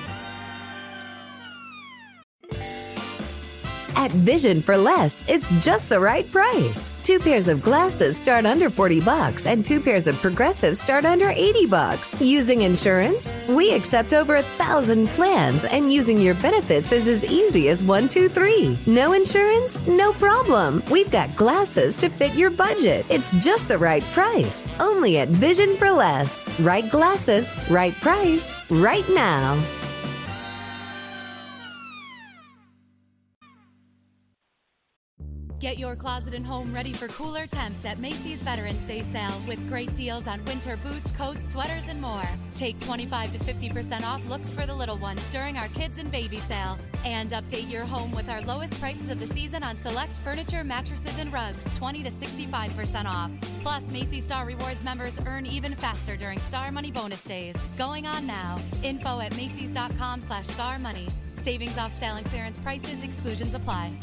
At Vision for Less, it's just the right price. Two pairs of glasses start under forty bucks, and two pairs of progressives start under eighty bucks. Using insurance? We accept over a thousand plans, and using your benefits is as easy as one, two, three. No insurance? No problem. We've got glasses to fit your budget. It's just the right price. Only at Vision for Less. Right glasses, right price, right now. Get your closet and home ready for cooler temps at Macy's Veterans Day sale with great deals on winter boots, coats, sweaters, and more. Take twenty-five to fifty percent off looks for the little ones during our kids and baby sale. And update your home with our lowest prices of the season on select furniture, mattresses, and rugs, twenty to sixty-five percent off. Plus, Macy's Star Rewards members earn even faster during Star Money bonus days. Going on now. Info at Macys.com slash Star Money. Savings off sale and clearance prices. Exclusions apply.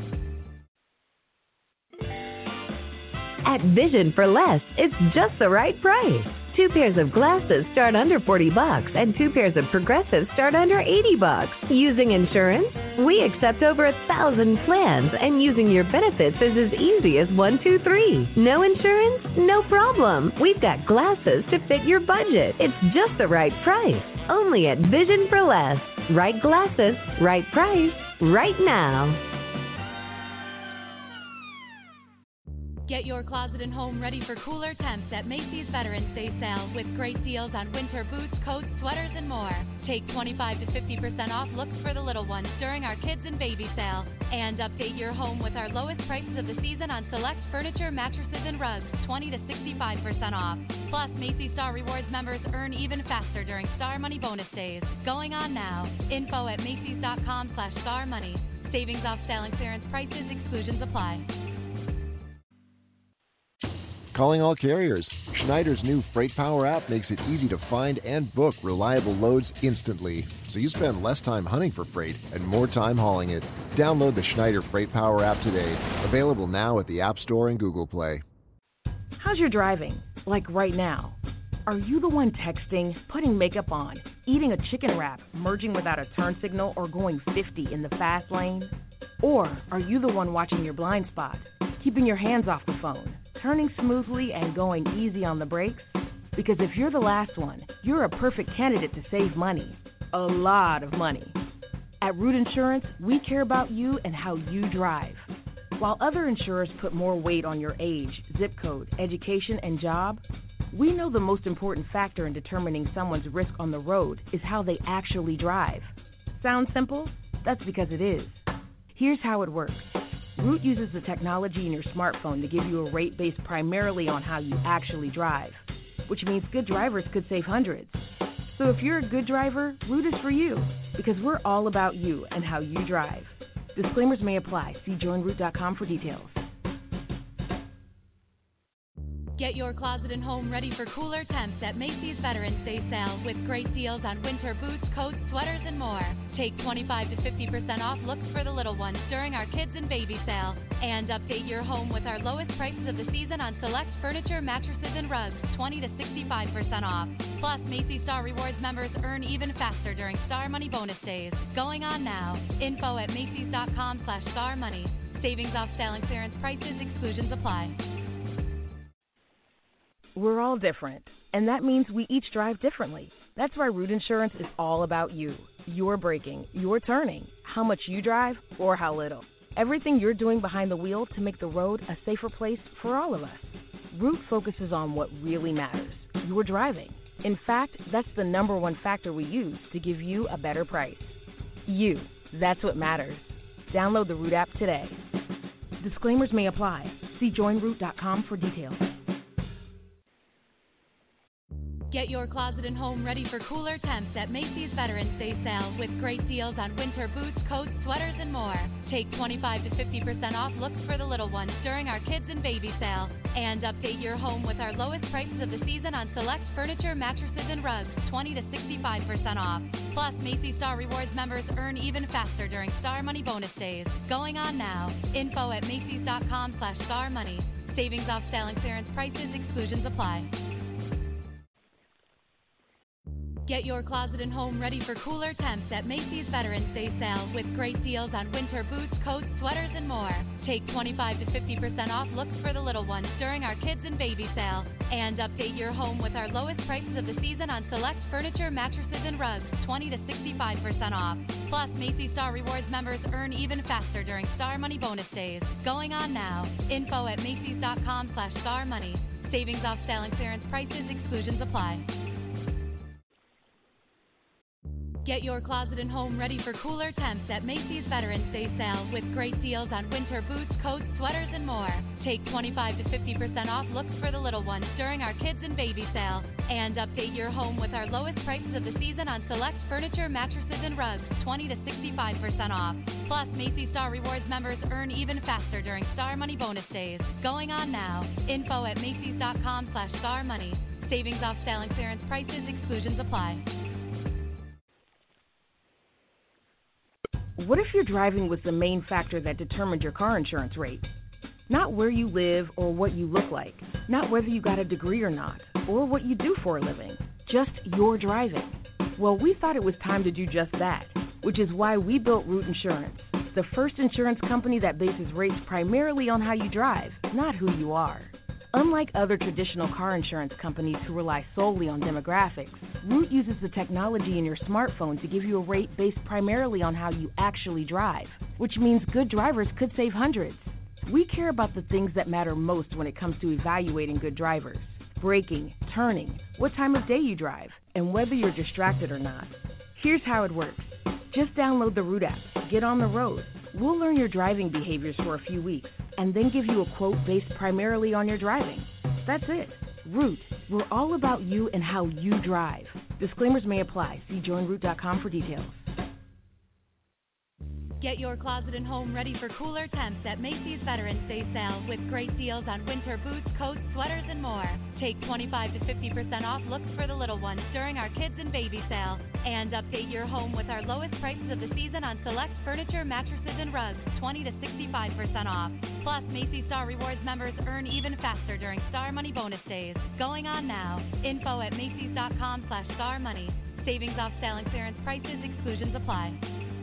At Vision for Less, it's just the right price. Two pairs of glasses start under forty bucks, and two pairs of progressives start under eighty bucks. Using insurance? We accept over a thousand plans, and using your benefits is as easy as one, two, three. No insurance? No problem. We've got glasses to fit your budget. It's just the right price. Only at Vision for Less. Right glasses, right price, right now. Get your closet and home ready for cooler temps at Macy's Veterans Day sale with great deals on winter boots, coats, sweaters, and more. Take twenty-five to fifty percent off looks for the little ones during our kids and baby sale. And update your home with our lowest prices of the season on select furniture, mattresses, and rugs, twenty to sixty-five percent off. Plus, Macy's Star Rewards members earn even faster during Star Money bonus days. Going on now. Info at Macys.com slash Star Money. Savings off sale and clearance prices. Exclusions apply. Calling all carriers. Schneider's new Freight Power app makes it easy to find and book reliable loads instantly, so you spend less time hunting for freight and more time hauling it. Download the Schneider Freight Power app today. Available now at the App Store and Google Play. How's your driving? Like right now. Are you the one texting, putting makeup on, eating a chicken wrap, merging without a turn signal, or going fifty in the fast lane? Or are you the one watching your blind spot, keeping your hands off the phone, turning smoothly and going easy on the brakes? Because if you're the last one, you're a perfect candidate to save money. A lot of money. At Root Insurance, we care about you and how you drive. While other insurers put more weight on your age, zip code, education, and job, we know the most important factor in determining someone's risk on the road is how they actually drive. Sounds simple? That's because it is. Here's how it works. Root uses the technology in your smartphone to give you a rate based primarily on how you actually drive, which means good drivers could save hundreds. So if you're a good driver, Root is for you, because we're all about you and how you drive. Disclaimers may apply. See join root dot com for details. Get your closet and home ready for cooler temps at Macy's Veterans Day sale with great deals on winter boots, coats, sweaters, and more. Take twenty-five to fifty percent off looks for the little ones during our kids and baby sale. And update your home with our lowest prices of the season on select furniture, mattresses, and rugs, twenty to sixty-five percent off. Plus, Macy's Star Rewards members earn even faster during Star Money bonus days. Going on now. Info at Macys.com slash Star Money. Savings off sale and clearance prices. Exclusions apply. We're all different, and that means we each drive differently. That's why Root Insurance is all about you. Your braking, your turning, how much you drive, or how little. Everything you're doing behind the wheel to make the road a safer place for all of us. Root focuses on what really matters, your driving. In fact, that's the number one factor we use to give you a better price. You, that's what matters. Download the Root app today. Disclaimers may apply. See join root dot com for details. Get your closet and home ready for cooler temps at Macy's Veterans Day sale with great deals on winter boots, coats, sweaters, and more. Take twenty-five to fifty percent off looks for the little ones during our kids and baby sale. And update your home with our lowest prices of the season on select furniture, mattresses, and rugs, twenty to sixty-five percent off. Plus, Macy's Star Rewards members earn even faster during Star Money bonus days. Going on now. Info at Macys.com slash Star Money. Savings off sale and clearance prices. Exclusions apply. Get your closet and home ready for cooler temps at Macy's Veterans Day sale with great deals on winter boots, coats, sweaters, and more. Take twenty-five to fifty percent off looks for the little ones during our kids and baby sale. And update your home with our lowest prices of the season on select furniture, mattresses, and rugs, twenty to sixty-five percent off. Plus, Macy's Star Rewards members earn even faster during Star Money bonus days. Going on now. Info at Macys.com slash Star Money. Savings off sale and clearance prices. Exclusions apply. Get your closet and home ready for cooler temps at Macy's Veterans Day sale with great deals on winter boots, coats, sweaters, and more. Take twenty-five to fifty percent off looks for the little ones during our kids and baby sale. And update your home with our lowest prices of the season on select furniture, mattresses, and rugs, twenty to sixty-five percent off. Plus, Macy's Star Rewards members earn even faster during Star Money bonus days. Going on now. Info at Macys.com slash Star Money. Savings off sale and clearance prices. Exclusions apply. What if your driving was the main factor that determined your car insurance rate? Not where you live or what you look like, not whether you got a degree or not, or what you do for a living, just your driving. Well, we thought it was time to do just that, which is why we built Root Insurance, the first insurance company that bases rates primarily on how you drive, not who you are. Unlike other traditional car insurance companies who rely solely on demographics, Root uses the technology in your smartphone to give you a rate based primarily on how you actually drive, which means good drivers could save hundreds. We care about the things that matter most when it comes to evaluating good drivers: braking, turning, what time of day you drive, and whether you're distracted or not. Here's how it works. Just download the Root app, get on the road. We'll learn your driving behaviors for a few weeks, and then give you a quote based primarily on your driving. That's it. Root. We're all about you and how you drive. Disclaimers may apply. See join root dot com for details. Get your closet and home ready for cooler temps at Macy's Veterans Day sale with great deals on winter boots, coats, sweaters, and more. Take twenty-five to fifty percent off looks for the little ones during our kids and baby sale. And update your home with our lowest prices of the season on select furniture, mattresses, and rugs, twenty to sixty-five percent off. Plus, Macy's Star Rewards members earn even faster during Star Money bonus days. Going on now. Info at Macys.com slash Star Money. Savings off sale and clearance prices. Exclusions apply.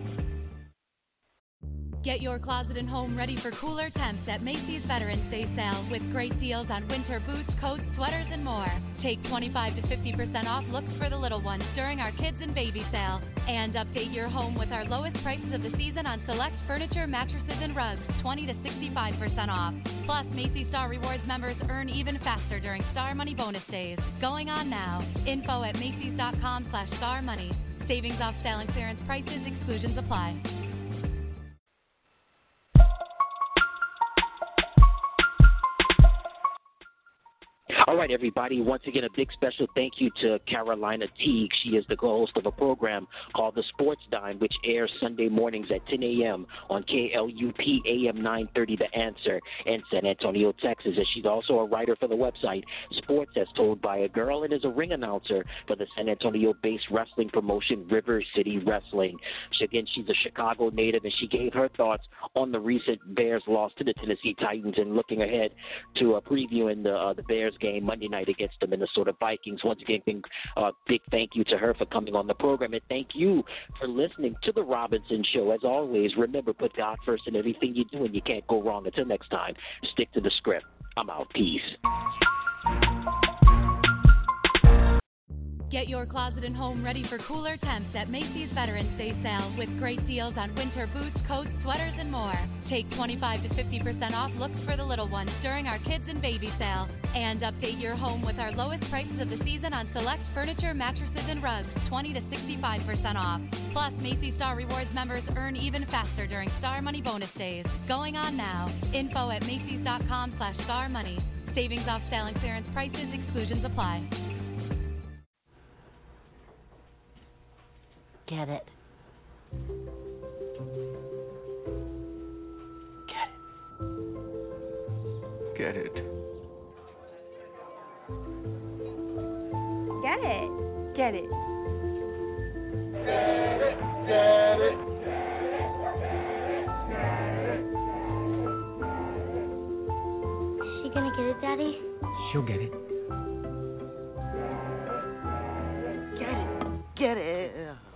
Get your closet and home ready for cooler temps at Macy's Veterans Day sale with great deals on winter boots, coats, sweaters, and more. Take twenty-five to fifty percent off looks for the little ones during our kids and baby sale. And update your home with our lowest prices of the season on select furniture, mattresses, and rugs, twenty to sixty-five percent off. Plus, Macy's Star Rewards members earn even faster during Star Money bonus days. Going on now. Info at Macys.com slash Star Money. Savings off sale and clearance prices. Exclusions apply. All right, everybody. Once again, a big special thank you to Carolina Teague. She is the co-host of a program called The Sports Dime, which airs Sunday mornings at ten a.m. on K L U P A M nine thirty The Answer in San Antonio, Texas. And she's also a writer for the website Sports as Told by a Girl and is a ring announcer for the San Antonio-based wrestling promotion River City Wrestling. She, again, she's a Chicago native, and she gave her thoughts on the recent Bears loss to the Tennessee Titans and looking ahead to uh, previewing the, uh, the Bears game Monday night against the Minnesota Vikings. Once again, big, uh, big thank you to her for coming on the program, and thank you for listening to The Robinson Show. As always, remember, put God first in everything you do, and you can't go wrong. Until next time, stick to the script. I'm out. Peace. Get your closet and home ready for cooler temps at Macy's Veterans Day sale with great deals on winter boots, coats, sweaters, and more. Take twenty-five to fifty percent off looks for the little ones during our kids and baby sale. And update your home with our lowest prices of the season on select furniture, mattresses, and rugs, twenty to sixty-five percent off. Plus, Macy's Star Rewards members earn even faster during Star Money bonus days. Going on now. Info at Macys.com slash Star Money. Savings off sale and clearance prices. Exclusions apply. Get it. Get it. Get it. Get it. Get it. Get it. Is she gonna get it, Daddy? She'll get it. Get it. Get it.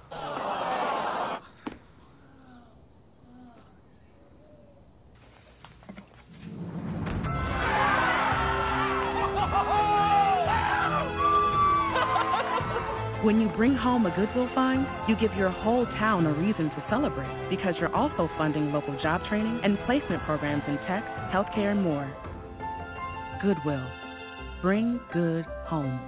When you bring home a Goodwill find, you give your whole town a reason to celebrate because you're also funding local job training and placement programs in tech, healthcare, and more. Goodwill. Bring good home.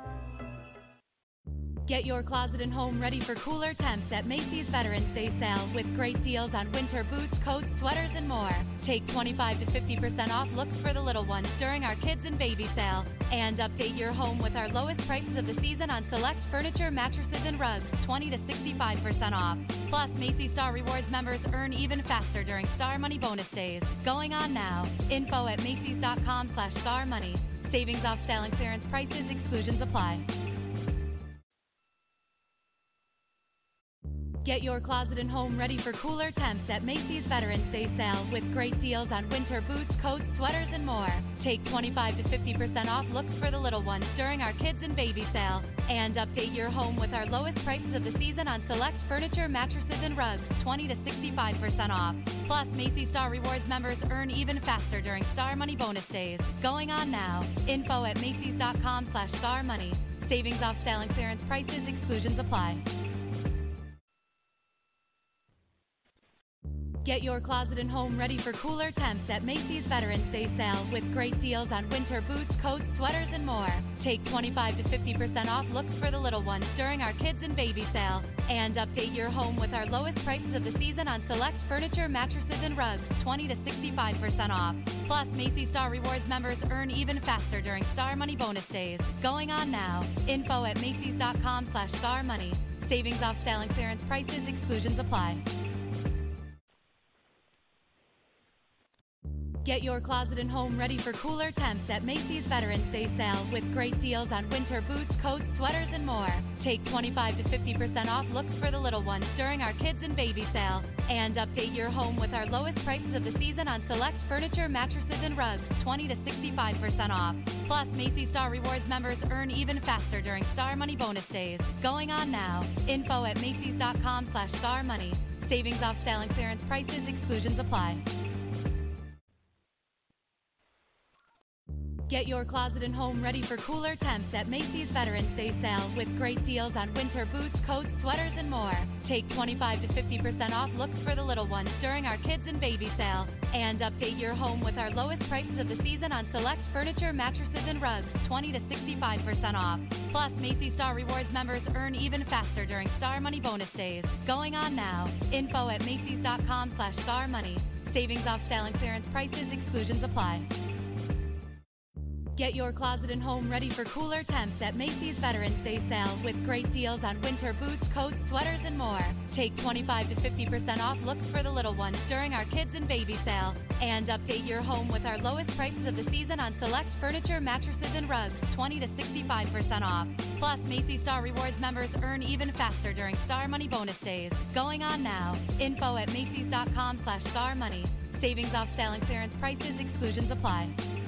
Get your closet and home ready for cooler temps at Macy's Veterans Day sale with great deals on winter boots, coats, sweaters, and more. Take twenty-five to fifty percent off looks for the little ones during our kids and baby sale. And update your home with our lowest prices of the season on select furniture, mattresses, and rugs, twenty to sixty-five percent off. Plus, Macy's Star Rewards members earn even faster during Star Money bonus days. Going on now. Info at Macys.com slash Star Money. Savings off sale and clearance prices. Exclusions apply. Get your closet and home ready for cooler temps at Macy's Veterans Day sale with great deals on winter boots, coats, sweaters, and more. Take twenty-five to fifty percent off looks for the little ones during our kids and baby sale. And update your home with our lowest prices of the season on select furniture, mattresses, and rugs, twenty to sixty-five percent off. Plus, Macy's Star Rewards members earn even faster during Star Money bonus days. Going on now. Info at Macys.com slash Star Money. Savings off sale and clearance prices. Exclusions apply. Get your closet and home ready for cooler temps at Macy's Veterans Day sale with great deals on winter boots, coats, sweaters, and more. Take twenty-five to fifty percent off looks for the little ones during our kids and baby sale. And update your home with our lowest prices of the season on select furniture, mattresses, and rugs, twenty to sixty-five percent off. Plus, Macy's Star Rewards members earn even faster during Star Money bonus days. Going on now. Info at Macys.com slash Star Money. Savings off sale and clearance prices. Exclusions apply. Get your closet and home ready for cooler temps at Macy's Veterans Day sale with great deals on winter boots, coats, sweaters, and more. Take twenty-five to fifty percent off looks for the little ones during our kids and baby sale. And update your home with our lowest prices of the season on select furniture, mattresses, and rugs, twenty to sixty-five percent off. Plus, Macy's Star Rewards members earn even faster during Star Money bonus days. Going on now. Info at Macys.com slash Star Money. Savings off sale and clearance prices. Exclusions apply. Get your closet and home ready for cooler temps at Macy's Veterans Day sale with great deals on winter boots, coats, sweaters, and more. Take twenty-five to fifty percent off looks for the little ones during our kids and baby sale. And update your home with our lowest prices of the season on select furniture, mattresses, and rugs, twenty to sixty-five percent off. Plus, Macy's Star Rewards members earn even faster during Star Money bonus days. Going on now. Info at Macys.com slash Star Money. Savings off sale and clearance prices. Exclusions apply. Get your closet and home ready for cooler temps at Macy's Veterans Day sale with great deals on winter boots, coats, sweaters, and more. Take twenty-five to fifty percent off looks for the little ones during our kids and baby sale. And update your home with our lowest prices of the season on select furniture, mattresses, and rugs, twenty to sixty-five percent off. Plus, Macy's Star Rewards members earn even faster during Star Money bonus days. Going on now. Info at Macy's.com slash Star Money. Savings off sale and clearance prices. Exclusions apply.